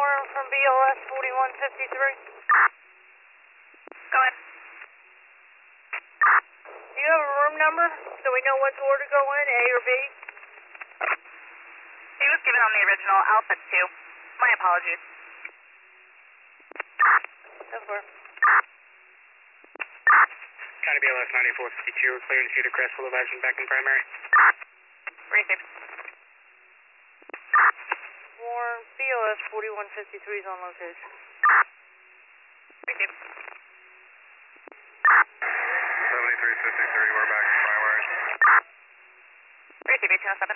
Warren from BLS 4153. Go ahead. Do you have a room number so we know what door to go in, A or B? He was given on the original Alpha 2. My apologies. That's where. County BLS 9452, clear to see the crest full of advisement back in primary. Received. Warren, BLS 4153 is on location. Received. 7353, we're back in primary. Received, 1807.